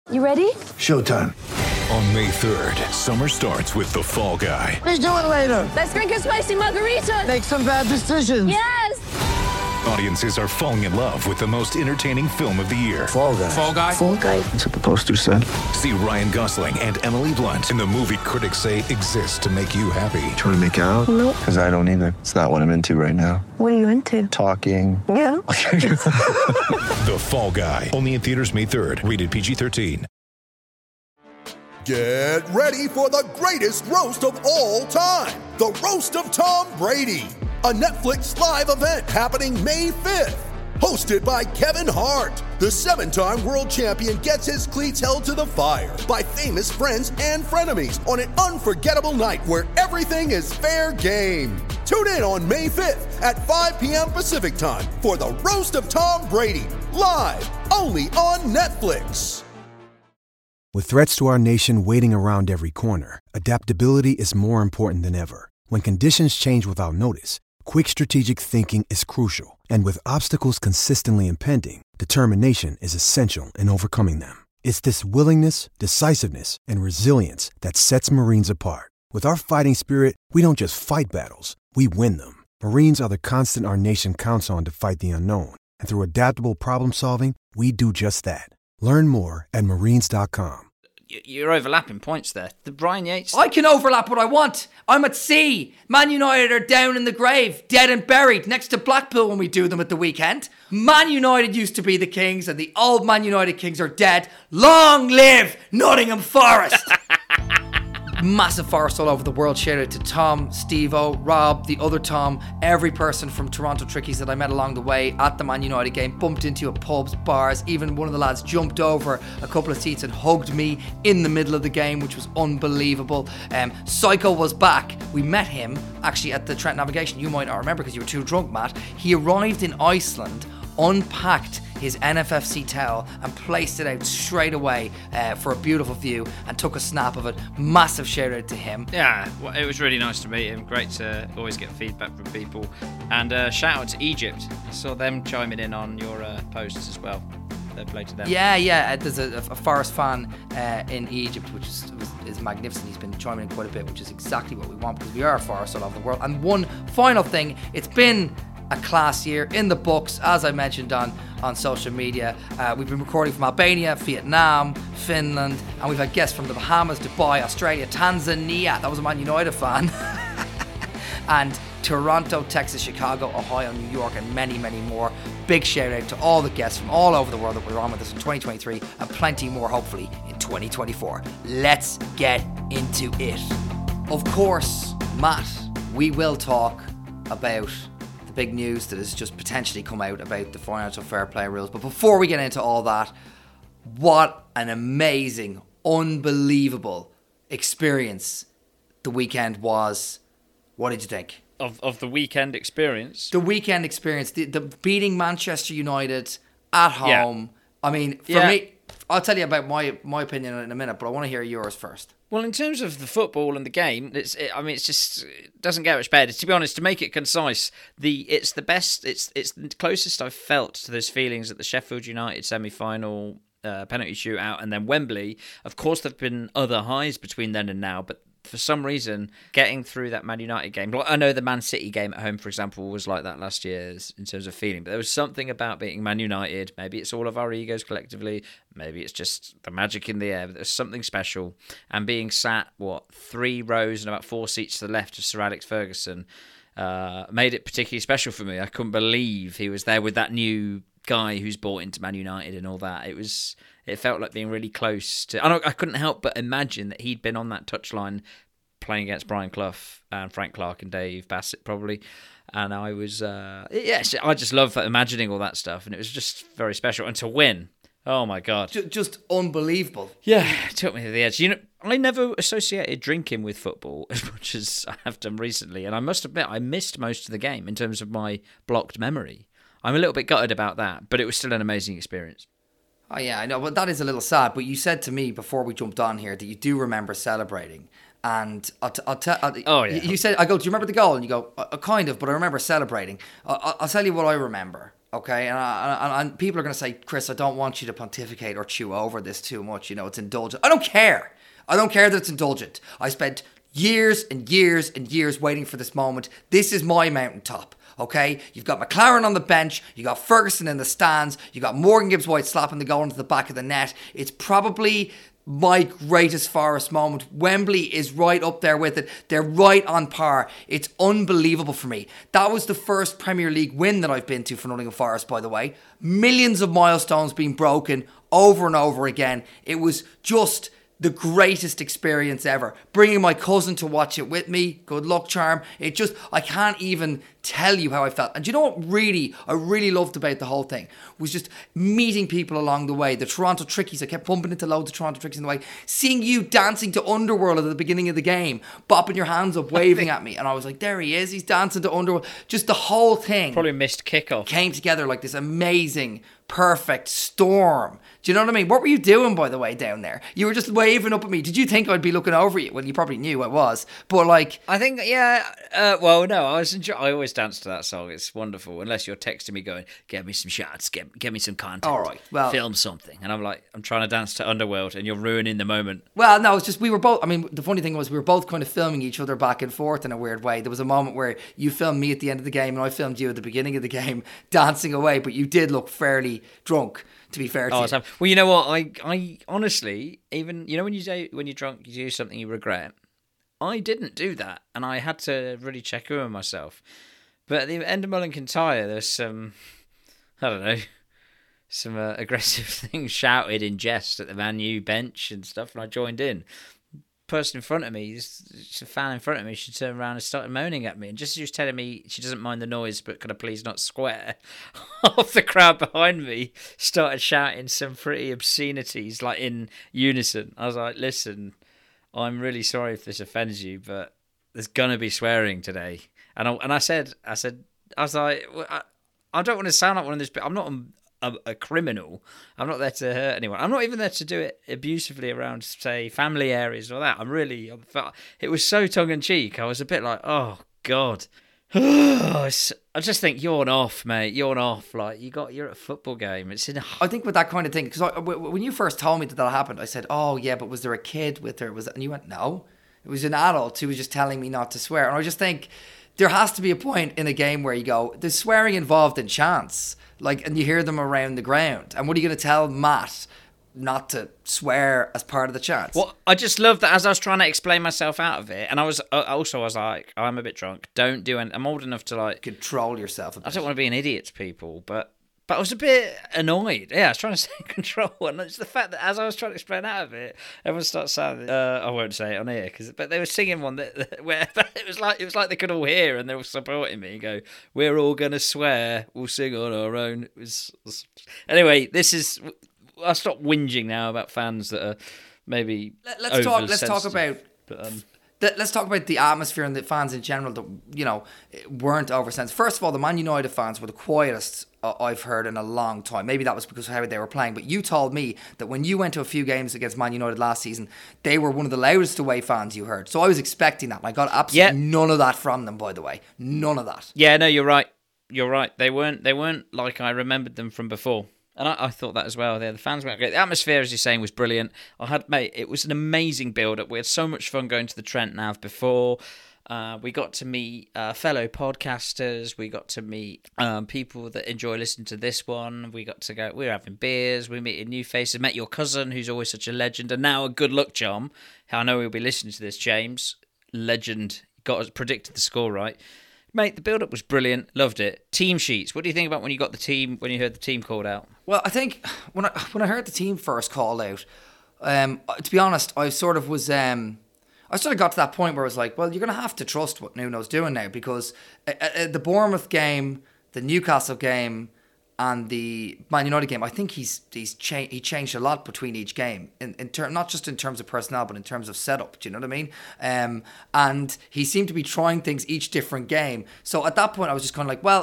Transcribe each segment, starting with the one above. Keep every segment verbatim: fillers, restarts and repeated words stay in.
You ready? Showtime. On May third, summer starts with The Fall Guy. Let's do it later. Let's drink a spicy margarita. Make some bad decisions. Yes! Audiences are falling in love with the most entertaining film of the year. Fall Guy. Fall Guy? Fall Guy. That's what the poster said. See Ryan Gosling and Emily Blunt in the movie critics say exists to make you happy. Trying to make it out? Nope. Because I don't either. It's not what I'm into right now. What are you into? Talking. Yeah. The Fall Guy. Only in theaters May third. Rated P G thirteen. Get ready for the greatest roast of all time. The Roast of Tom Brady. A Netflix live event happening May fifth. Hosted by Kevin Hart. The seven-time world champion gets his cleats held to the fire by famous friends and frenemies on an unforgettable night where everything is fair game. Tune in on May fifth at five p.m. Pacific time for the Roast of Tom Brady. Live only on Netflix. With threats to our nation waiting around every corner, adaptability is more important than ever. When conditions change without notice, quick strategic thinking is crucial. And with obstacles consistently impending, determination is essential in overcoming them. It's this willingness, decisiveness, and resilience that sets Marines apart. With our fighting spirit, we don't just fight battles, we win them. Marines are the constant our nation counts on to fight the unknown. And through adaptable problem solving, we do just that. Learn more at marines dot com. You're overlapping points there. The Brian Yates... I can overlap what I want. I'm at sea. Man United are down in the grave, dead and buried, next to Blackpool when we do them at the weekend. Man United used to be the Kings, and the old Man United Kings are dead. Long live Nottingham Forest! Massive Forest all over the world. Shout out to Tom, Steve-O, Rob, the other Tom, every person from Toronto Trickies that I met along the way at the Man United game, bumped into at pubs, bars. Even one of the lads jumped over a couple of seats and hugged me in the middle of the game, which was unbelievable. Um, Psycho was back. We met him actually at the Trent Navigation. You might not remember because you were too drunk, Matt. He arrived in Iceland, unpacked his N F F C towel and placed it out straight away uh, for a beautiful view and took a snap of it. Massive shout out to him. Yeah, well, it was really nice to meet him. Great to always get feedback from people. And uh, shout out to Egypt. I saw them chiming in on your uh, posts as well. Fair play to them. Yeah, yeah. Uh, there's a, a Forest fan uh, in Egypt, which is, is magnificent. He's been chiming in quite a bit, which is exactly what we want because we are a Forest all over the world. And one final thing, it's been a class year in the books, as I mentioned on, on social media. Uh, we've been recording from Albania, Vietnam, Finland, and we've had guests from the Bahamas, Dubai, Australia, Tanzania. That was a Man United fan. And Toronto, Texas, Chicago, Ohio, New York, and many, many more. Big shout out to all the guests from all over the world that were on with us in twenty twenty-three, and plenty more hopefully in twenty twenty-four. Let's get into it. Of course, Matt, we will talk about big news that has just potentially come out about the financial fair play rules. But before we get into all that, what an amazing, unbelievable experience the weekend was. What did you think? Of of the weekend experience? The weekend experience, the, the beating Manchester United at home. Yeah. I mean, for yeah. me, I'll tell you about my my opinion in a minute, but I want to hear yours first. Well, in terms of the football and the game, it's it, I mean, it's just it doesn't get much better. To be honest, to make it concise, the it's the best. It's it's the closest I've felt to those feelings at the Sheffield United semi-final uh, penalty shootout, and then Wembley. Of course, there've been other highs between then and now, but for some reason, getting through that Man United game, like I know the Man City game at home, for example, was like that last year in terms of feeling, but there was something about beating Man United. Maybe it's all of our egos collectively, maybe it's just the magic in the air, but there's something special. And being sat, what, three rows and about four seats to the left of Sir Alex Ferguson uh, made it particularly special for me. I couldn't believe he was there with that new guy who's bought into Man United and all that. It was... It felt like being really close to... I, don't, I couldn't help but imagine that he'd been on that touchline playing against Brian Clough and Frank Clark and Dave Bassett, probably. And I was... Uh, yes, I just love imagining all that stuff. And it was just very special. And to win, oh my God. Just unbelievable. Yeah, it took me to the edge. You know, I never associated drinking with football as much as I have done recently. And I must admit, I missed most of the game in terms of my blocked memory. I'm a little bit gutted about that, but it was still an amazing experience. Oh yeah, I know, but that is a little sad. But you said to me before we jumped on here that you do remember celebrating, and I'll, t- I'll tell. Oh yeah. You said, I go, do you remember the goal? And you go, uh, kind of, but I remember celebrating. I- I'll tell you what I remember. Okay, and, I, and, and people are going to say, Chris, I don't want you to pontificate or chew over this too much. You know, it's indulgent. I don't care. I don't care that it's indulgent. I spent years and years and years waiting for this moment. This is my mountaintop. Okay, you've got McLaren on the bench, you got Ferguson in the stands, you got Morgan Gibbs White slapping the goal into the back of the net. It's probably my greatest Forest moment. Wembley is right up there with it. They're right on par. It's unbelievable for me. That was the first Premier League win that I've been to for Nottingham Forest, by the way. Millions of milestones being broken over and over again. It was just the greatest experience ever. Bringing my cousin to watch it with me, good luck charm. It just, I can't even tell you how I felt. And do you know what really, I really loved about the whole thing? Was just meeting people along the way. The Toronto Trickies, I kept bumping into loads of Toronto Trickies in the way. Seeing you dancing to Underworld at the beginning of the game, bopping your hands up, waving at me. And I was like, there he is, he's dancing to Underworld. Just the whole thing. Probably missed kickoff. Came together like this amazing, perfect storm. Do you know what I mean? What were you doing, by the way, down there? You were just waving up at me. Did you think I'd be looking over you? Well, you probably knew I was. But like... I think, yeah, uh, well, no, I was enjoy- I always dance to that song. It's wonderful. Unless you're texting me going, get me some shots, get, get me some content. All right, well... Film something. And I'm like, I'm trying to dance to Underworld and you're ruining the moment. Well, no, it's just we were both... I mean, the funny thing was we were both kind of filming each other back and forth in a weird way. There was a moment where you filmed me at the end of the game and I filmed you at the beginning of the game dancing away, but you did look fairly drunk. To be fair to oh, you. So, well, you know what? I, I honestly, even you know when you do when you're drunk, you do something you regret. I didn't do that, and I had to really check in with myself. But at the end of Mull and Kintyre, there's some, I don't know, some uh, aggressive things shouted in jest at the Man U bench and stuff, and I joined in. Person in front of me, just a fan in front of me, she turned around and started moaning at me. And just as she was telling me she doesn't mind the noise, but could I please not swear, half the crowd behind me started shouting some pretty obscenities, like in unison. I was like, listen, I'm really sorry if this offends you, but there's going to be swearing today. And I, and I said, I said, I was like, well, I, I don't want to sound like one of those, but I'm not... A, A, a criminal. I'm not there to hurt anyone. I'm not even there to do it abusively around, say, family areas or that. I'm really, I felt, it was so tongue-in-cheek. I was a bit like, oh, God. I just think, yawn off, mate. Yawn off. Like, you got, you're at a football game. It's in a... I think with that kind of thing, because when you first told me that that happened, I said, oh, yeah, but was there a kid with her? Was it? And you went, no. It was an adult who was just telling me not to swear. And I just think there has to be a point in a game where you go, there's swearing involved in chance. Like, and you hear them around the ground. And what are you going to tell Matt not to swear as part of the chance? Well, I just love that as I was trying to explain myself out of it, and I was uh, also I was like, I'm a bit drunk. Don't do it. I'm old enough to like control yourself a bit. I don't want to be an idiot to people, but but I was a bit annoyed. Yeah, I was trying to stay in control, and it's the fact that as I was trying to explain out of it, everyone starts saying, uh, I won't say it on here, cause, but they were singing one that, that where it was like it was like they could all hear, and they were supporting me. And go, we're all gonna swear, we'll sing on our own. It was, it was... anyway. This is. I'll stop whinging now about fans that are maybe. Let, let's talk. Let's talk about. But, um, Let's talk about the atmosphere and the fans in general that, you know, weren't oversensitive. First of all, the Man United fans were the quietest I've heard in a long time. Maybe that was because of how they were playing. But you told me that when you went to a few games against Man United last season, they were one of the loudest away fans you heard. So I was expecting that. And I got absolutely yeah. none of that from them, by the way. None of that. Yeah, no, you're right. You're right. They weren't. They weren't like I remembered them from before. And I, I thought that as well. The fans were great. The atmosphere, as you're saying, was brilliant. I had, mate, it was an amazing build-up. We had so much fun going to the Trent Nav before. Uh, we got to meet uh, fellow podcasters. We got to meet um, people that enjoy listening to this one. We got to go. We were having beers. We met new faces. Met your cousin, who's always such a legend, and now a good luck charm. I know he'll be listening to this. James, legend, got predicted the score right. Mate, the build-up was brilliant. Loved it. Team sheets. What do you think about when you got the team, when you heard the team called out? Well, I think when I when I heard the team first called out, um, to be honest, I sort of was, um, I sort of got to that point where I was like, well, you're going to have to trust what Nuno's doing now, because uh, uh, the Bournemouth game, the Newcastle game, and the Man United game, I think he's he's cha- he changed a lot between each game, in in term not just in terms of personnel, but in terms of setup. Do you know what I mean? Um, and he seemed to be trying things each different game. So at that point, I was just kind of like, well,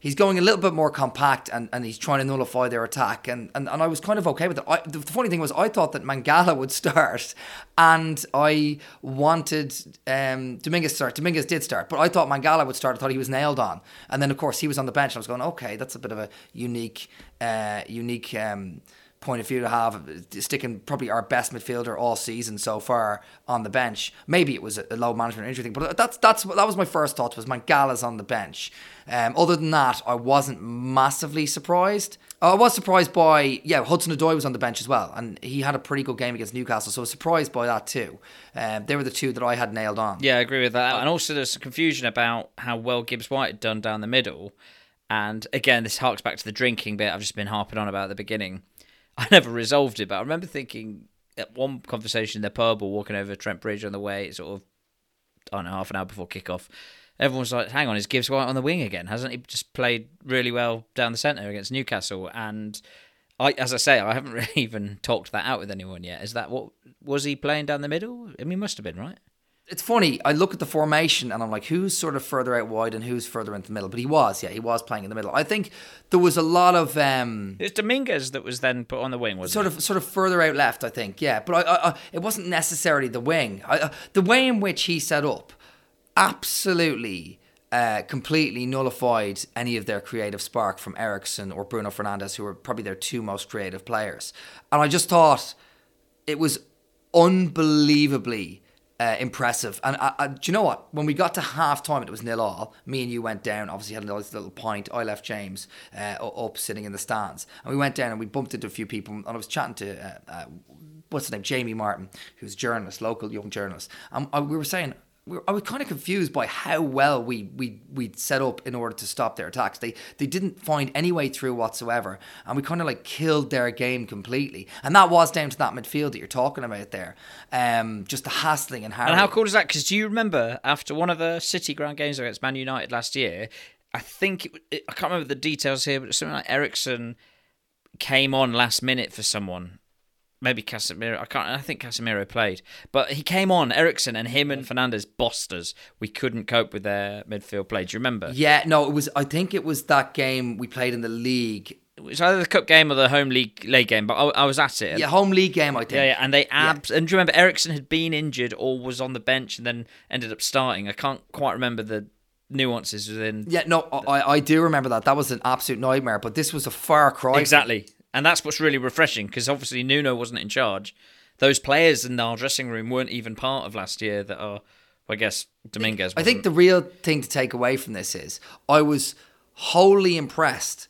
He's going a little bit more compact and, and he's trying to nullify their attack. And, and, and I was kind of okay with it. I, the, the funny thing was I thought that Mangala would start and I wanted um, Dominguez to start. Dominguez did start, but I thought Mangala would start. I thought he was nailed on. And then, of course, he was on the bench. And I was going, okay, that's a bit of a unique, uh, unique um, point of view to have, sticking probably our best midfielder all season so far on the bench. Maybe it was a low management injury thing, but that's that's that was my first thought, was Mangala's on the bench. Um, other than that, I wasn't massively surprised. I was surprised by, yeah, Hudson-Odoi was on the bench as well, and he had a pretty good game against Newcastle, so I was surprised by that too. Um, they were the two that I had nailed on. Yeah, I agree with that. And also there's some confusion about how well Gibbs White had done down the middle. And again, this harks back to the drinking bit I've just been harping on about at the beginning. I never resolved it, but I remember thinking at one conversation in the pub or walking over Trent Bridge on the way, sort of, I don't know, half an hour before kickoff, everyone was like, hang on, is Gibbs White on the wing again? Hasn't he just played really well down the centre against Newcastle? And I, as I say, I haven't really even talked that out with anyone yet. Is that what, was he playing down the middle? I mean, he must have been, right? It's funny, I look at the formation and I'm like, who's sort of further out wide and who's further into the middle? But he was, yeah, he was playing in the middle. I think there was a lot of... Um, It's Dominguez that was then put on the wing, wasn't sort it? of, sort of further out left, I think, yeah. But I, I, I, it wasn't necessarily the wing. I, I, the way in which he set up absolutely... Uh, completely nullified any of their creative spark from Eriksen or Bruno Fernandes, who were probably their two most creative players. And I just thought it was unbelievably uh, impressive. And I, I, do you know what? When we got to half time, it was nil all. Me and you went down, obviously had a nice little pint. I left James uh, up sitting in the stands. And we went down and we bumped into a few people. And I was chatting to, uh, uh, what's his name? Jamie Martin, who's a journalist, local young journalist. And I, we were saying... I was kind of confused by how well we we we'd set up in order to stop their attacks. They they didn't find any way through whatsoever, and we kind of like killed their game completely. And that was down to that midfield that you're talking about there, um, just the hassling and harrowing. And how cool is that? Because do you remember after one of the City ground games against Man United last year? I think it, it, I can't remember the details here, but something like Eriksen came on last minute for someone. Maybe Casemiro. I can't. I think Casemiro played, but he came on. Eriksen and him and Fernandes bossed us. We couldn't cope with their midfield play. Do you remember? Yeah, no, it was. I think it was that game we played in the league. It was either the cup game or the home league league game, but I, I was at it. Yeah, home league game. I think. Yeah, yeah. And they abs. Yeah. And do you remember Eriksen had been injured or was on the bench and then ended up starting? I can't quite remember the nuances within. Yeah, no, I I do remember that. That was an absolute nightmare. But this was a far cry. Exactly. And that's what's really refreshing, because obviously Nuno wasn't in charge. Those players in our dressing room weren't even part of last year that are, I guess, Dominguez wasn't. I think the real thing to take away from this is I was wholly impressed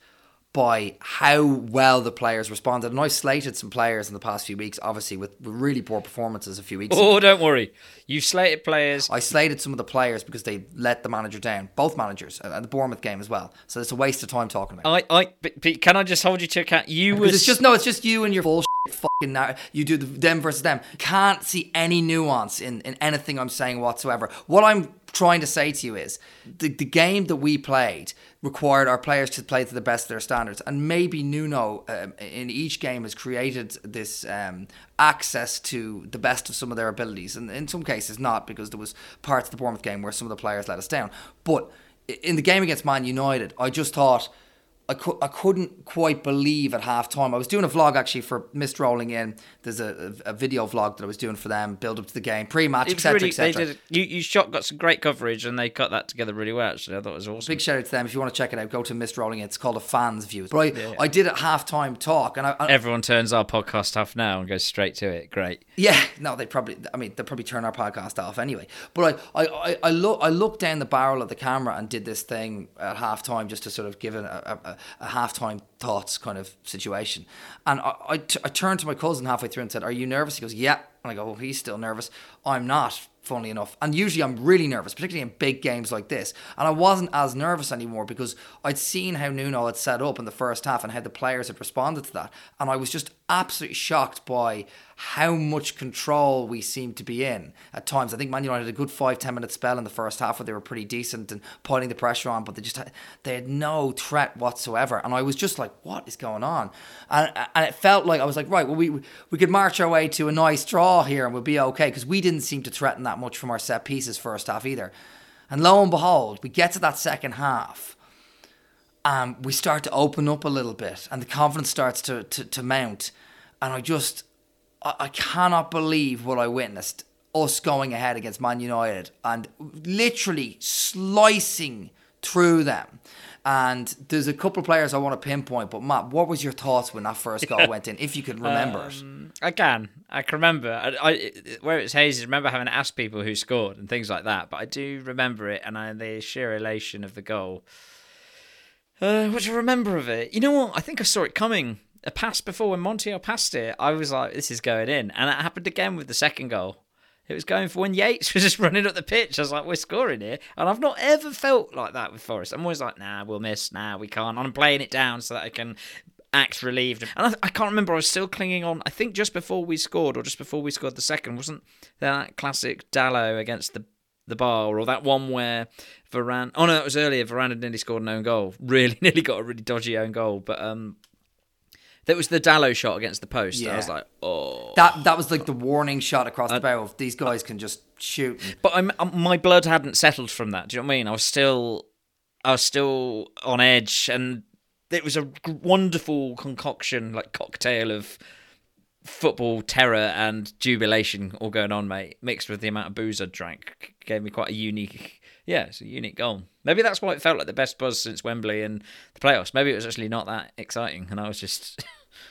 by how well the players responded. And I slated some players in the past few weeks, obviously, with really poor performances a few weeks oh, ago. Don't worry. You slated players. I slated some of the players because they let the manager down. Both managers. And the Bournemouth game as well. So it's a waste of time talking about it. I, I, but, but can I just hold you to account? You was... It's just, no, it's just you and your bullshit fucking narrative. You do the them versus them. Can't see any nuance in, in anything I'm saying whatsoever. What I'm trying to say to you is the, the game that we played required our players to play to the best of their standards, and maybe Nuno um, in each game has created this um, access to the best of some of their abilities, and in some cases not, because there was parts of the Bournemouth game where some of the players let us down. But in the game against Man United, I just thought I, cu- I couldn't quite believe at half time. I was doing a vlog actually for Mist Rolling In. There's a, a, a video vlog that I was doing for them, build up to the game, pre-match, et cetera, really, et cetera. They did, you, you shot got some great coverage and they cut that together really well, actually. I thought it was awesome. Big shout out to them. If you want to check it out, go to Mist Rolling In. It's called a Fan's View. But I, yeah, yeah. I did at half time talk. and I, I, Everyone turns our podcast off now and goes straight to it. Great. Yeah, no, they probably, I mean, they'll probably turn our podcast off anyway. But I, I, I, I, look, I looked down the barrel of the camera and did this thing at half time just to sort of give it a, a, a half time thoughts kind of situation. And I, I, t- I turned to my cousin halfway through and said, "Are you nervous?" He goes, "Yeah." And I go, "Oh, he's still nervous." I'm not, funnily enough. And usually I'm really nervous, particularly in big games like this. And I wasn't as nervous anymore because I'd seen how Nuno had set up in the first half and how the players had responded to that. And I was just absolutely shocked by how much control we seemed to be in at times. I think Man United had a good five, ten minute spell in the first half where they were pretty decent and putting the pressure on, but they just had, they had no threat whatsoever. And I was just like, what is going on? And, and it felt like, I was like, right, well, we we could march our way to a nice draw here and we'll be okay, because we didn't seem to threaten that much from our set pieces first half either. And lo and behold, we get to that second half um, we start to open up a little bit, and the confidence starts to to, to mount, and I just I, I cannot believe what I witnessed. Us going ahead against Man United and literally slicing through them. And there's a couple of players I want to pinpoint, but Matt, what was your thoughts when that first goal went in, if you could remember um, it? I can. I can remember. I, I, where it's hazy, I remember having to ask people who scored and things like that, but I do remember it, and I, the sheer elation of the goal. Uh, what do you remember of it? You know what? I think I saw it coming. A pass before, when Montiel passed it, I was like, this is going in. And it happened again with the second goal. It was going for when Yates was just running up the pitch. I was like, we're scoring here. And I've not ever felt like that with Forest. I'm always like, nah, we'll miss. Nah, we can't. I'm playing it down so that I can act relieved. And I, I can't remember. I was still clinging on. I think just before we scored, or just before we scored the second, wasn't that classic Dalot against the the bar, or that one where Varane... Oh, no, it was earlier. Varane had nearly scored an own goal. Really, nearly got a really dodgy own goal. But... um. That was the Dalot shot against the post. Yeah. I was like, oh. That that was like the warning shot across the bow of these guys can just shoot. But I'm, my blood hadn't settled from that. Do you know what I mean? I was still, I was still on edge, and it was a wonderful concoction, like cocktail of football terror and jubilation all going on, mate. Mixed with the amount of booze I drank, gave me quite a unique. Yeah, it's a unique goal. Maybe that's why it felt like the best buzz since Wembley and the playoffs. Maybe it was actually not that exciting, and I was just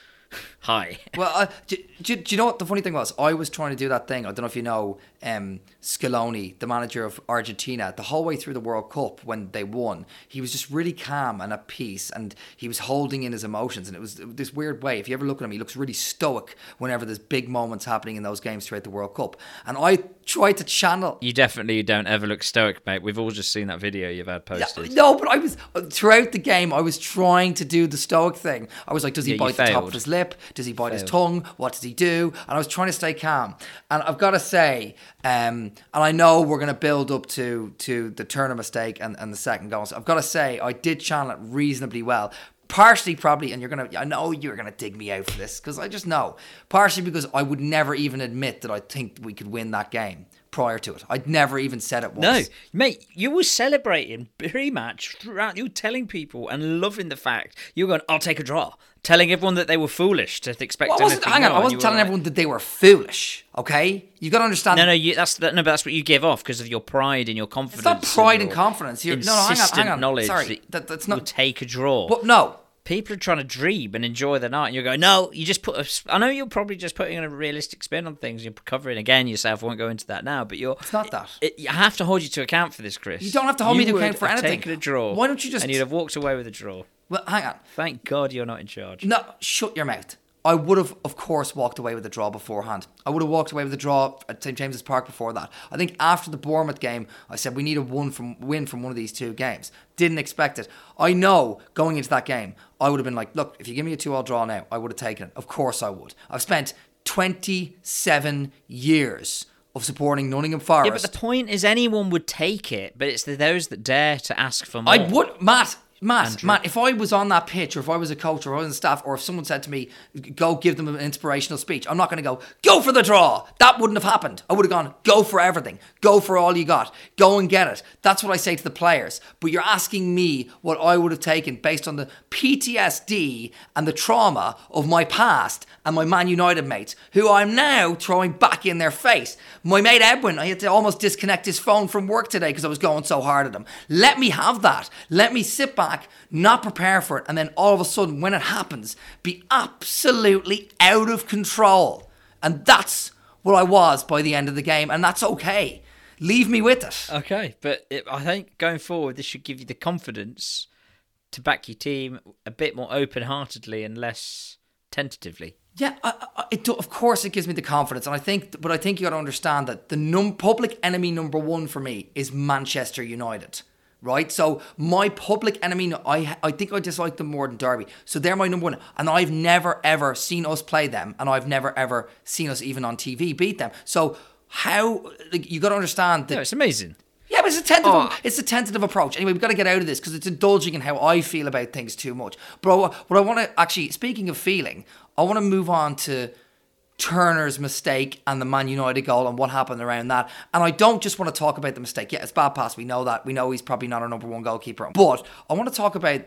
high. Well, uh, do, do, do you know what the funny thing was? I was trying to do that thing. I don't know if you know um, Scaloni, the manager of Argentina, the whole way through the World Cup when they won. He was just really calm and at peace, and he was holding in his emotions. And it was this weird way. If you ever look at him, he looks really stoic whenever there's big moments happening in those games throughout the World Cup. And I tried to channel. You definitely don't ever look stoic, mate. We've all just seen that video you've had posted. Yeah, no, but I was throughout the game. I was trying to do the stoic thing. I was like, does he yeah, bite the top of his lip? Does he bite failed. his tongue? What does he do? And I was trying to stay calm. And I've got to say, um, and I know we're going to build up to to the Turner mistake and, and the second goal. So I've got to say, I did channel it reasonably well. Partially, probably, and you're gonna. I know you're gonna dig me out for this because I just know. Partially because I would never even admit that I think we could win that game prior to it. I'd never even said it once. No, mate, you were celebrating pre-match throughout. You were telling people and loving the fact you were going, "I'll take a draw," telling everyone that they were foolish to expect well, I wasn't, anything hang on, more. I wasn't telling like, everyone that they were foolish. Okay, you got to understand. No, no, you, that's no, but that's what you give off because of your pride and your confidence. It's not pride and, and confidence. You're, no, no, hang on, hang on. Knowledge Sorry, that, that, that's not. You'll take a draw. But no. People are trying to dream and enjoy the night, and you're going, no, you just put a... I know you're probably just putting a realistic spin on things. You're covering, again, yourself. I won't go into that now, but you're... It's not that. It, it, I have to hold you to account for this, Chris. You don't have to hold you me to account for anything. Taken a draw. Why don't you just... And you'd have walked away with a draw. Well, hang on. Thank God you're not in charge. No, shut your mouth. I would have, of course, walked away with a draw beforehand. I would have walked away with a draw at Saint James's Park before that. I think after the Bournemouth game, I said we need a one from win from one of these two games. Didn't expect it. I know going into that game, I would have been like, look, if you give me a two-all draw now, I would have taken it. Of course I would. I've spent twenty-seven years of supporting Nottingham Forest. Yeah, but the point is anyone would take it, but it's the, those that dare to ask for more. I would, Matt... Matt, Andrew. Matt, if I was on that pitch, or if I was a coach, or I was on staff, or if someone said to me, go give them an inspirational speech, I'm not going to go, go for the draw. That wouldn't have happened. I would have gone, go for everything. Go for all you got. Go and get it. That's what I say to the players. But you're asking me what I would have taken based on the P T S D and the trauma of my past and my Man United mates, who I'm now throwing back in their face. My mate Edwin, I had to almost disconnect his phone from work today because I was going so hard at him. Let me have that. Let me sit back, not prepare for it, and then all of a sudden, when it happens, be absolutely out of control. And that's what I was by the end of the game, and that's okay. Leave me with it. Okay, but it, I think going forward, this should give you the confidence to back your team a bit more open-heartedly and less tentatively. Yeah, I, I, it do, of course it gives me the confidence, and I think, but I think you got to understand that the num- public enemy number one for me is Manchester United. Right, so my public enemy, I I think I dislike them more than Derby. So they're my number one, and I've never ever seen us play them, and I've never ever seen us even on T V beat them. So how, like, you got to understand that no, it's amazing. Yeah, but it's a tentative. Oh. It's a tentative approach. Anyway, we've got to get out of this because it's indulging in how I feel about things too much. But what I want to actually, speaking of feeling, I want to move on to Turner's mistake and the Man United goal and what happened around that. And I don't just want to talk about the mistake. Yeah, it's bad pass. We know that. We know he's probably not our number one goalkeeper. But I want to talk about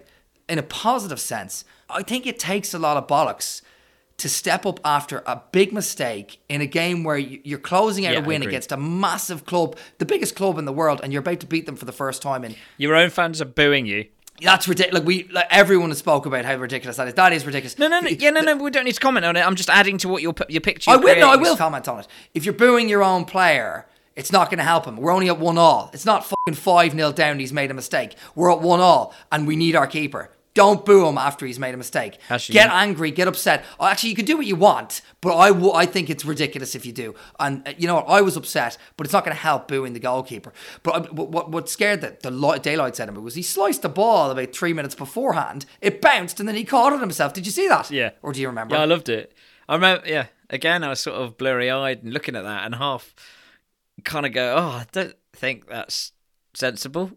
in a positive sense, I think it takes a lot of bollocks to step up after a big mistake in a game where you're closing out Yeah, a I win agree. against a massive club, the biggest club in the world, and you're about to beat them for the first time in... Your own fans are booing you. That's ridiculous. Like we, like everyone has spoke about how ridiculous that is. That is ridiculous. No, no, no. Yeah, no, no. We don't need to comment on it. I'm just adding to what your your picture. I you're will. No, I creating. will comment on it. If you're booing your own player, it's not going to help him. We're only at one all. It's not fucking five nil down. He's made a mistake. We're at one all, and we need our keeper. Don't boo him after he's made a mistake. Actually, get yeah. angry, get upset. Oh, actually, you can do what you want, but I, w- I think it's ridiculous if you do. And uh, you know what? I was upset, but it's not going to help booing the goalkeeper. But uh, what, what scared the, the light, daylight set him was he sliced the ball about three minutes beforehand. It bounced, and then he caught it himself. Did you see that? Yeah. Or do you remember? Yeah, I loved it. I remember. Yeah. Again, I was sort of blurry-eyed and looking at that, and half kind of go, "Oh, I don't think that's sensible."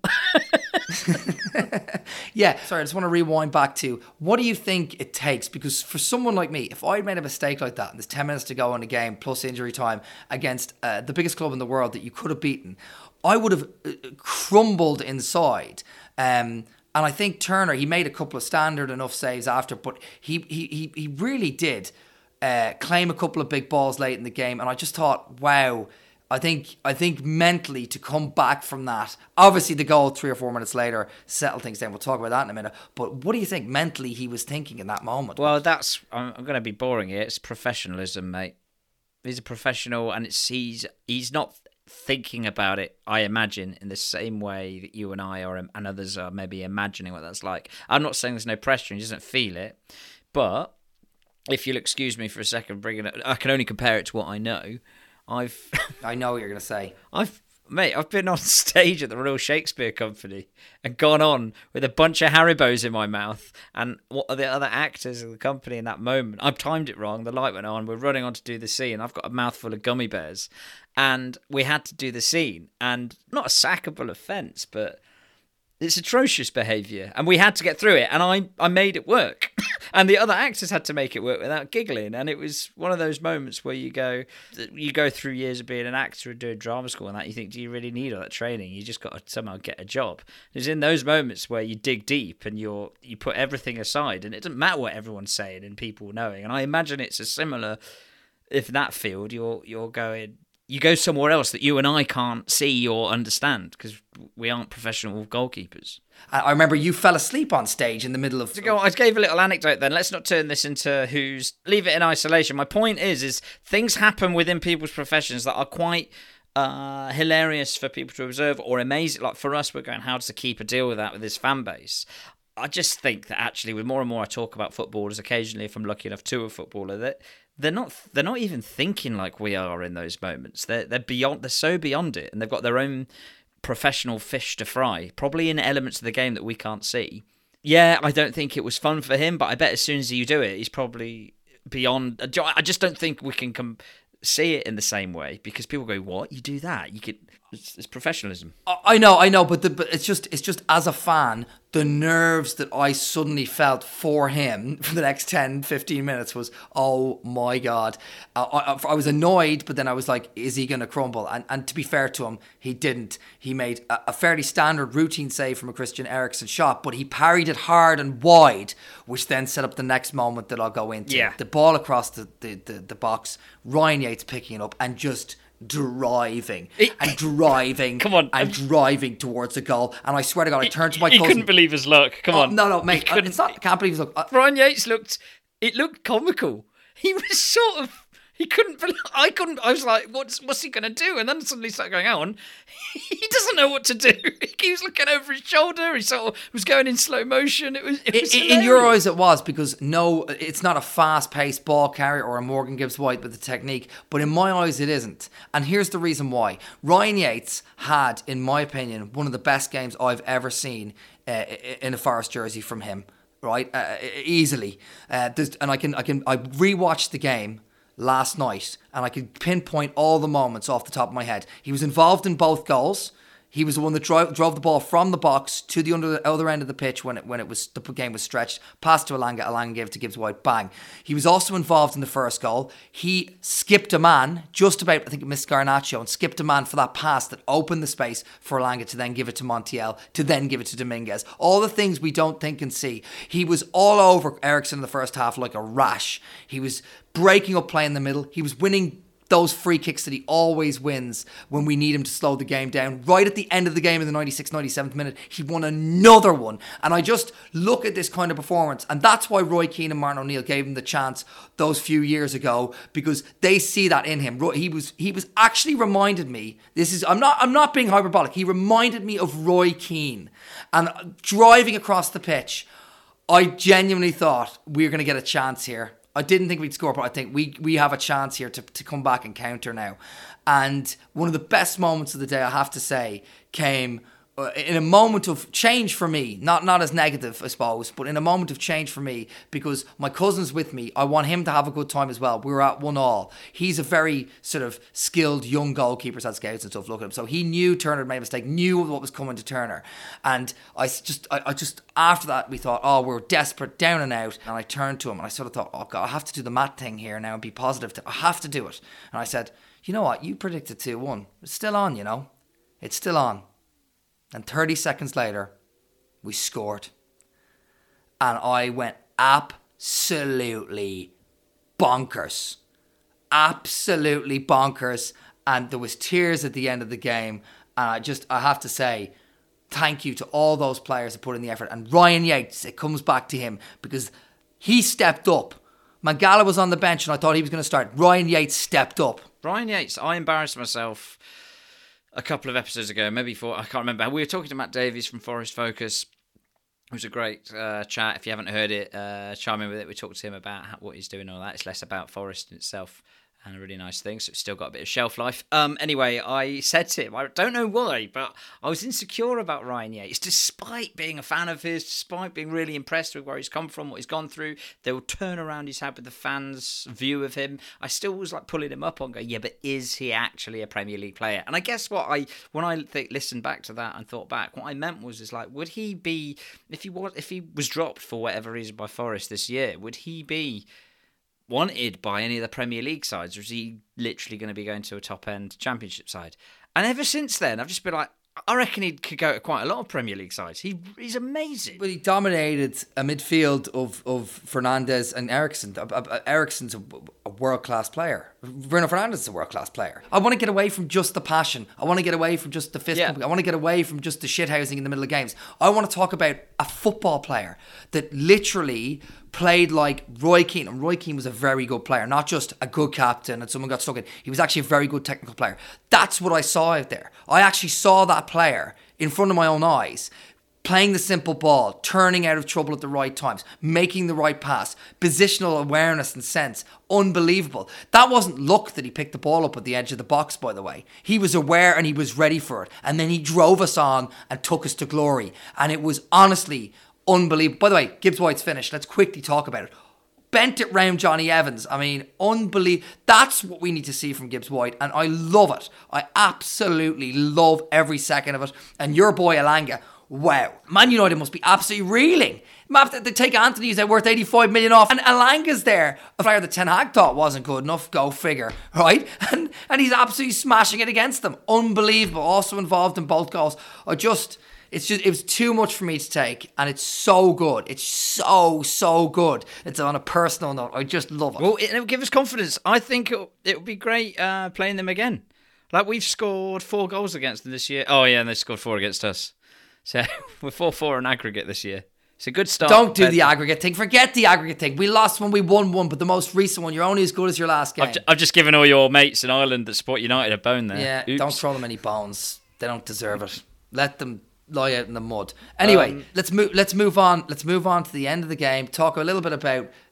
Yeah, sorry, I just want to rewind back to what do you think it takes? Because for someone like me, if I'd made a mistake like that and there's ten minutes to go in a game plus injury time against uh, the biggest club in the world that you could have beaten, I would have uh, crumbled inside. Um, and I think Turner, he made a couple of standard enough saves after, but he he he, he really did uh, claim a couple of big balls late in the game. And I just thought, wow. I think I think mentally to come back from that, obviously the goal three or four minutes later settled things down. We'll talk about that in a minute. But what do you think mentally he was thinking in that moment? Well, that's I'm, I'm going to be boring here. It's professionalism, mate. He's a professional, and it's he's he's not thinking about it. I imagine in the same way that you and I are, and others are maybe imagining what that's like. I'm not saying there's no pressure and he doesn't feel it, but if you'll excuse me for a second, bringing it, I can only compare it to what I know. I've, I know what you're going to say. I've, mate, I've been on stage at the Royal Shakespeare Company and gone on with a bunch of Haribos in my mouth. And what are the other actors of the company in that moment? I've timed it wrong. The light went on. We're running on to do the scene. I've got a mouthful of gummy bears, and we had to do the scene. And not a sackable offence, but it's atrocious behaviour, and we had to get through it, and I, I made it work. And the other actors had to make it work without giggling, and it was one of those moments where you go you go through years of being an actor and doing drama school and that, you think, do you really need all that training? You just got to somehow get a job. It's in those moments where you dig deep and you're you put everything aside, and it doesn't matter what everyone's saying and people knowing. And I imagine it's a similar, if that field, you're you're going... You go somewhere else that you and I can't see or understand because we aren't professional goalkeepers. I remember you fell asleep on stage in the middle of... To go, I gave a little anecdote then. Let's not turn this into who's... Leave it in isolation. My point is, is things happen within people's professions that are quite uh, hilarious for people to observe or amazing. Like for us, we're going, how does the keeper deal with that with his fan base? I just think that actually, with more and more I talk about footballers, occasionally if I'm lucky enough to a footballer, that they're not they're not even thinking like we are in those moments. They're they're beyond they're so beyond it, and they've got their own professional fish to fry, probably in elements of the game that we can't see. Yeah, I don't think it was fun for him, but I bet as soon as you do it, he's probably beyond. I just don't think we can come see it in the same way because people go, "What? You do that? You could." It's, it's professionalism. I know, I know, but the, but it's just it's just as a fan, the nerves that I suddenly felt for him for the next ten, fifteen minutes was, oh my God. Uh, I, I was annoyed, but then I was like, is he going to crumble? And and to be fair to him, he didn't. He made a, a fairly standard routine save from a Christian Eriksen shot, but he parried it hard and wide, which then set up the next moment that I'll go into. Yeah. The ball across the, the, the, the box, Ryan Yates picking it up and just... driving it, and driving come on and driving towards the goal, and I swear to God I turned to my he cousin. couldn't believe his luck. Come oh, on. no no mate it's not I can't believe his luck. uh, Ryan Yates looked it looked comical. He was sort of he couldn't believe I couldn't I was like, what's what's he gonna do? And then suddenly started going on. He doesn't know what to do. He was looking over his shoulder. He sort of was going in slow motion. It was, it was in, in your eyes it was, because no, it's not a fast-paced ball carrier or a Morgan Gibbs White with the technique, but in my eyes it isn't. And here's the reason why. Ryan Yates had, in my opinion, one of the best games I've ever seen uh, in a Forest jersey from him, right? Uh, easily. Uh, and I can I can I rewatched the game last night, and I could pinpoint all the moments off the top of my head. He was involved in both goals. He was the one that drove, drove the ball from the box to the under, other end of the pitch when it when it was the game was stretched. Passed to Elanga. Elanga gave it to Gibbs White. Bang. He was also involved in the first goal. He skipped a man, just about, I think it missed Garnacho, and skipped a man for that pass that opened the space for Elanga to then give it to Montiel, to then give it to Dominguez. All the things we don't think and see. He was all over Eriksen in the first half like a rash. He was breaking up play in the middle. He was winning those free kicks that he always wins when we need him to slow the game down. Right at the end of the game in the ninety-sixth, ninety-seventh minute, he won another one. And I just look at this kind of performance, and that's why Roy Keane and Martin O'Neill gave him the chance those few years ago, because they see that in him. He was he was actually reminded me, this is I'm not I'm not being hyperbolic, he reminded me of Roy Keane. And driving across the pitch, I genuinely thought we were going to get a chance here. I didn't think we'd score, but I think we we have a chance here to, to come back and counter now. And one of the best moments of the day, I have to say, came uh, in a moment of change for me. Not not as negative, I suppose, but in a moment of change for me, because my cousin's with me. I want him to have a good time as well. We were at one all. He's a very sort of skilled young goalkeeper, had scouts and stuff. Look at him. So he knew Turner had made a mistake, knew what was coming to Turner. And I just, I, I just, after that, we thought, oh, we're desperate, down and out. And I turned to him and I sort of thought, oh God, I have to do the Matt thing here now and be positive. I have to do it. And I said, you know what? You predicted two one. It's still on, you know. It's still on. And thirty seconds later, we scored. And I went absolutely bonkers. Absolutely bonkers. And there was tears at the end of the game. And I just, I have to say, thank you to all those players that put in the effort. And Ryan Yates, it comes back to him because he stepped up. Mangala was on the bench and I thought he was going to start. Ryan Yates stepped up. Ryan Yates, I embarrassed myself a couple of episodes ago, maybe four, I can't remember. We were talking to Matt Davies from Forest Focus. It was a great uh, chat. If you haven't heard it, uh, chime in with it. We talked to him about how, what he's doing and all that. It's less about Forest in itself and a really nice thing, so it's still got a bit of shelf life. Um, anyway, I said to him, I don't know why, but I was insecure about Ryan Yates, despite being a fan of his, despite being really impressed with where he's come from, what he's gone through, the turnaround he's had with the fans' view of him. I still was like pulling him up on going, yeah, but is he actually a Premier League player? And I guess what I, when I think, listened back to that and thought back, what I meant was, is like, would he be, if he was, if he was dropped for whatever reason by Forest this year, would he be wanted by any of the Premier League sides, or is he literally going to be going to a top-end Championship side? And ever since then, I've just been like, I reckon he could go to quite a lot of Premier League sides. He He's amazing. But he dominated a midfield of, of Fernandes and Eriksen. Eriksen's a, a world-class player. Bruno Fernandes is a world-class player. I want to get away from just the passion. I want to get away from just the fist pumping. Yeah. I want to get away from just the shithousing in the middle of games. I want to talk about a football player that literally played like Roy Keane. And Roy Keane was a very good player, not just a good captain and someone got stuck in. He was actually a very good technical player. That's what I saw out there. I actually saw that player in front of my own eyes, playing the simple ball, turning out of trouble at the right times, making the right pass, positional awareness and sense. Unbelievable. That wasn't luck that he picked the ball up at the edge of the box, by the way. He was aware and he was ready for it. And then he drove us on and took us to glory. And it was honestly unbelievable. By the way, Gibbs White's finished. Let's quickly talk about it. Bent it round Johnny Evans. I mean, unbelievable. That's what we need to see from Gibbs White. And I love it. I absolutely love every second of it. And your boy Elanga, wow. Man United must be absolutely reeling. They take Anthony, he's worth eighty-five million off. And Elanga's there. A player that Ten Hag thought wasn't good enough. Go figure. Right? And, and he's absolutely smashing it against them. Unbelievable. Also involved in both goals. I just... It's just, it was too much for me to take, and it's so good. It's so, so good. It's on a personal note. I just love it. Well, it, it'll give us confidence. I think it'll, it'll be great uh, playing them again. Like, we've scored four goals against them this year. Oh, yeah, and they scored four against us. So, we're four four in aggregate this year. It's a good start. Don't do the aggregate thing. Forget the aggregate thing. We lost when we won one, but the most recent one, you're only as good as your last game. I've, j- I've just given all your mates in Ireland that support United a bone there. Yeah, Oops. Don't throw them any bones. They don't deserve it. Let them lie out in the mud. Anyway, um, let's move. Let's move on. Let's move on to the end of the game. Talk a little bit about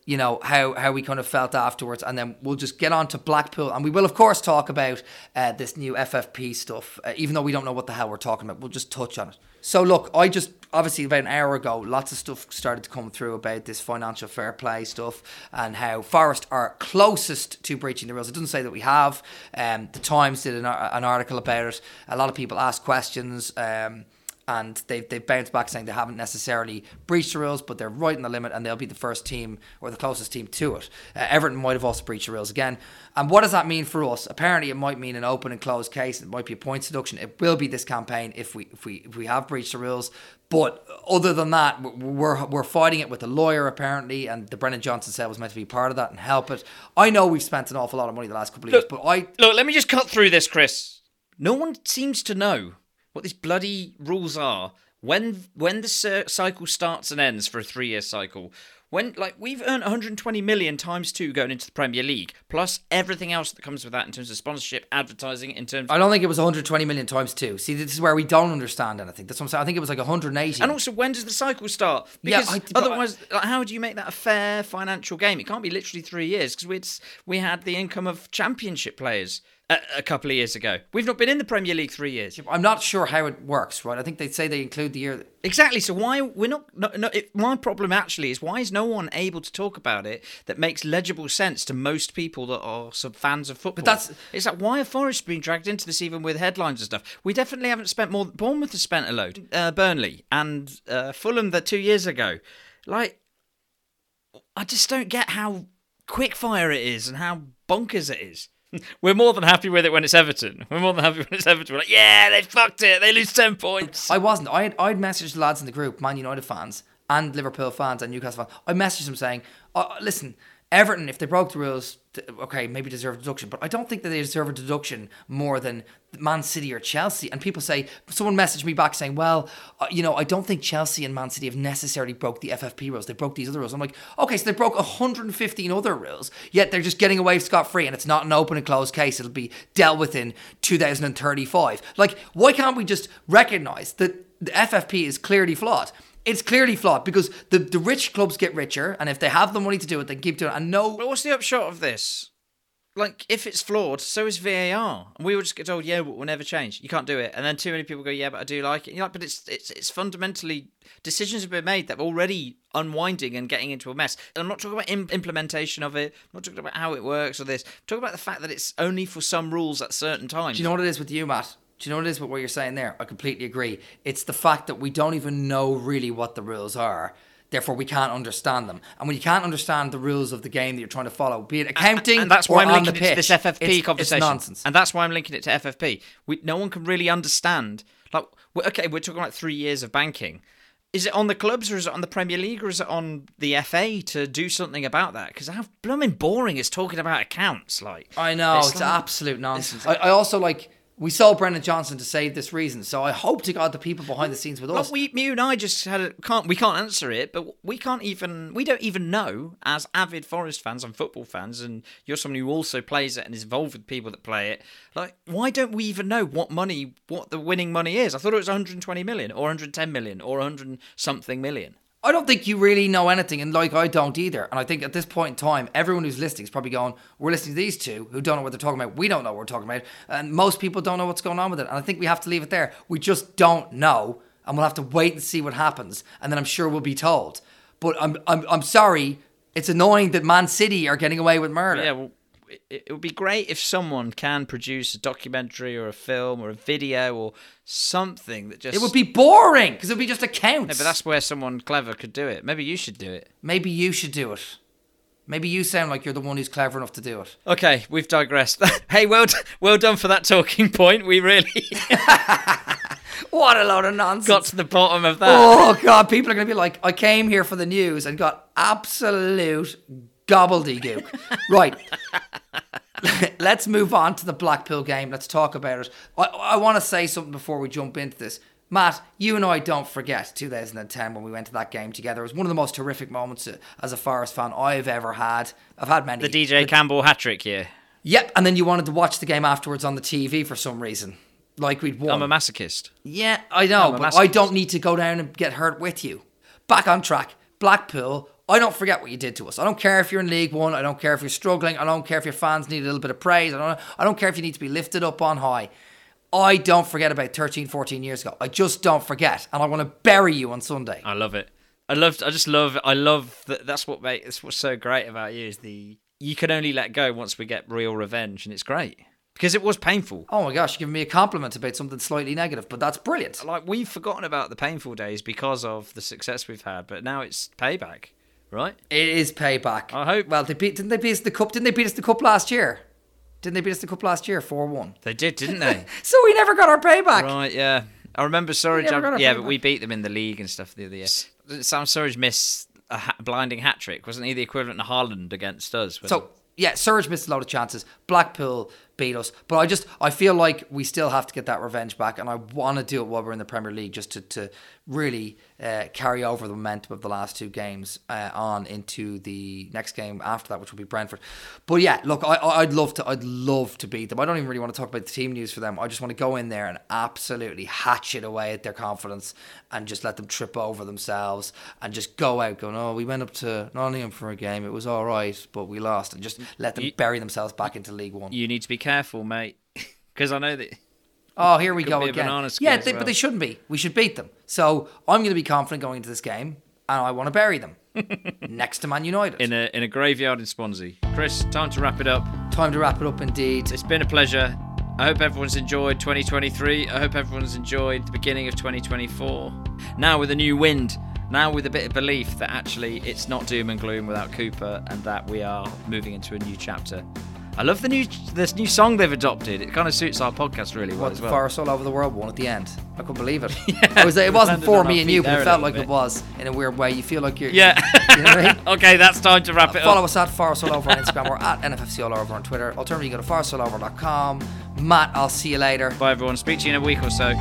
you know, how, how we kind of felt afterwards, and then we'll just get on to Blackpool, and we will of course talk about uh, this new F F P stuff, uh, even though we don't know what the hell we're talking about. We'll just touch on it. So look, I just, obviously about an hour ago, lots of stuff started to come through about this financial fair play stuff and how Forest are closest to breaching the rules. It doesn't say that we have. Um, the Times did an, an article about it. A lot of people asked questions. Um, And they've, they've bounced back saying they haven't necessarily breached the rules, but they're right in the limit and they'll be the first team or the closest team to it. Uh, Everton might have also breached the rules again. And what does that mean for us? Apparently it might mean an open and closed case. It might be a points deduction. It will be this campaign if we if we if we have breached the rules. But other than that, we're we're fighting it with a lawyer apparently, and the Brendan Johnson cell was meant to be part of that and help it. I know we've spent an awful lot of money the last couple of years, Look, but I... Look, let me just cut through this, Chris. No one seems to know what these bloody rules are. When when the cycle starts and ends for a three-year cycle, when like we've earned one hundred twenty million times two going into the Premier League, plus everything else that comes with that in terms of sponsorship, advertising, in terms of... I don't think it was one hundred twenty million times two. See, this is where we don't understand anything. That's what I'm saying. I think it was like one hundred eighty. And also, when does the cycle start? Because yeah, I, otherwise, like, how do you make that a fair financial game? It can't be literally three years because we we had the income of Championship players a, a couple of years ago. We've not been in the Premier League three years. I'm not sure how it works, right? I think they say they include the year... Exactly. So why we're not? No, no, it, my problem actually is why is no one able to talk about it that makes legible sense to most people that are some fans of football? But that's it's like why are Forest being dragged into this even with headlines and stuff? We definitely haven't spent more. Bournemouth has spent a load. Uh, Burnley and uh, Fulham that two years ago. Like, I just don't get how quickfire it is and how bonkers it is. We're more than happy with it when it's Everton. We're more than happy when it's Everton. We're like, yeah, they fucked it. They lose ten points. I wasn't. I had, I'd messaged the lads in the group, Man United fans and Liverpool fans and Newcastle fans. I messaged them saying, oh, listen, Everton, if they broke the rules, okay, maybe deserve a deduction, but I don't think that they deserve a deduction more than Man City or Chelsea. And people say, someone messaged me back saying, well, uh, you know, I don't think Chelsea and Man City have necessarily broke the F F P rules. They broke these other rules. I'm like, okay, so they broke one hundred fifteen other rules, yet they're just getting away scot-free, and it's not an open and closed case. It'll be dealt with in two thousand thirty-five. Like, why can't we just recognise that the F F P is clearly flawed? It's clearly flawed because the, the rich clubs get richer, and if they have the money to do it, they can keep doing it. And no... But what's the upshot of this? Like, if it's flawed, so is V A R. And we will just get told, yeah, but we'll never change. You can't do it. And then too many people go, yeah, but I do like it. And you're like, but it's it's it's fundamentally... Decisions have been made that are already unwinding and getting into a mess. And I'm not talking about im- implementation of it. I'm not talking about how it works or this. I'm talking about the fact that it's only for some rules at certain times. Do you know what it is with you, Matt? Do you know what it is with what you're saying there? I completely agree. It's the fact that we don't even know really what the rules are. Therefore, we can't understand them. And when you can't understand the rules of the game that you're trying to follow, be it accounting and, and that's why or I'm on linking the it pitch, to this F F P it's, conversation. It's nonsense. And that's why I'm linking it to F F P. We, no one can really understand. Like, okay, we're talking about three years of banking. Is it on the clubs or is it on the Premier League or is it on the F A to do something about that? Because how blooming boring is talking about accounts. Like, I know, it's, it's like, absolute nonsense. I, I also like... We saw Brendan Johnson to say this reason, so I hope to God the people behind the scenes with us. Well, we, you and I just had a, can't we can't answer it, but we can't even we don't even know as avid Forest fans and football fans, and you're someone who also plays it and is involved with people that play it. Like, why don't we even know what money, what the winning money is? I thought it was one hundred twenty million or one hundred ten million or one hundred something million. I don't think you really know anything, and like I don't either. And I think at this point in time, everyone who's listening is probably going, we're listening to these two who don't know what they're talking about. We don't know what we're talking about. And most people don't know what's going on with it. And I think we have to leave it there. We just don't know. And we'll have to wait and see what happens. And then I'm sure we'll be told. But I'm I'm I'm sorry. It's annoying that Man City are getting away with murder. Yeah, well, it, it would be great if someone can produce a documentary or a film or a video or something that just... It would be boring because it would be just accounts. No, but that's where someone clever could do it. Maybe you should do it. Maybe you should do it. Maybe you sound like you're the one who's clever enough to do it. Okay, we've digressed. Hey, well, d- well done for that talking point. We really... What a load of nonsense. Got to the bottom of that. Oh, God, people are going to be like, I came here for the news and got absolute gobbledygook. Right. Let's move on to the Blackpool game. Let's talk about it. I, I want to say something before we jump into this. Matt, you and I don't forget two thousand ten when we went to that game together. It was one of the most horrific moments as a Forest fan I've ever had. I've had many. The D J Campbell hat-trick here. Yep, and then you wanted to watch the game afterwards on the T V for some reason. Like we'd won. I'm a masochist. Yeah, I know, but masochist. I don't need to go down and get hurt with you. Back on track. Blackpool, I don't forget what you did to us. I don't care if you're in League One. I don't care if you're struggling. I don't care if your fans need a little bit of praise. I don't, I don't care if you need to be lifted up on high. I don't forget about thirteen, fourteen years ago. I just don't forget. And I want to bury you on Sunday. I love it. I love. I just love. I love that. That's what makes. That's what's so great about you is the. You can only let go once we get real revenge, and it's great because it was painful. Oh my gosh, you're giving me a compliment about something slightly negative, but that's brilliant. Like we've forgotten about the painful days because of the success we've had, but now it's payback, right? It is payback. I hope. Well, they beat. Didn't they beat us the cup? Didn't they beat us the cup last year? Didn't they beat us the cup last year? four one. They did, didn't they? So we never got our payback. Right, yeah. I remember Surridge. never got our Yeah, payback. but we beat them in the league and stuff the other year. Didn't Sam Surridge miss a ha- blinding hat trick? Wasn't he the equivalent of Haaland against us? So, yeah, Surge missed a lot of chances. Blackpool beat us. But I just, I feel like we still have to get that revenge back. And I want to do it while we're in the Premier League just to, to really uh, carry over the momentum of the last two games uh, on into the next game after that, which will be Brentford. But yeah, look, I, I'd love to, I'd love to beat them. I don't even really want to talk about the team news for them. I just want to go in there and absolutely hatchet away at their confidence and just let them trip over themselves and just go out going, oh, we went up to Nottingham for a game. It was all right, but we lost. And just let them You- bury themselves back into League One. You need to be careful, mate, because I know that. Oh, here we Could go be a again. banana skin Yeah, as they, well. but they shouldn't be. We should beat them. So I'm going to be confident going into this game, and I want to bury them next to Man United. In a in a graveyard in Swansea. Chris, time to wrap it up. Time to wrap it up, indeed. It's been a pleasure. I hope everyone's enjoyed twenty twenty-three. I hope everyone's enjoyed the beginning of twenty twenty-four. Now with a new wind. Now with a bit of belief that actually it's not doom and gloom without Cooper and that we are moving into a new chapter. I love the new this new song they've adopted. It kind of suits our podcast really well What, as the well. Forest All Over the World one at the end. I couldn't believe it. Yeah, I was, it we wasn't landed for on me our and you, feet but there it a felt little like it bit. was in a weird way. You feel like you're... Yeah. You know what I mean? Okay, that's time to wrap it Follow up. us at Forest All Over on Instagram or at N F F C All Over on Twitter. Alternatively, you go to forest all over dot com. Matt, I'll see you later. Bye everyone. Speak to you in a week or so.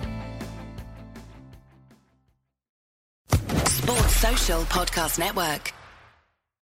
Sports Social Podcast Network.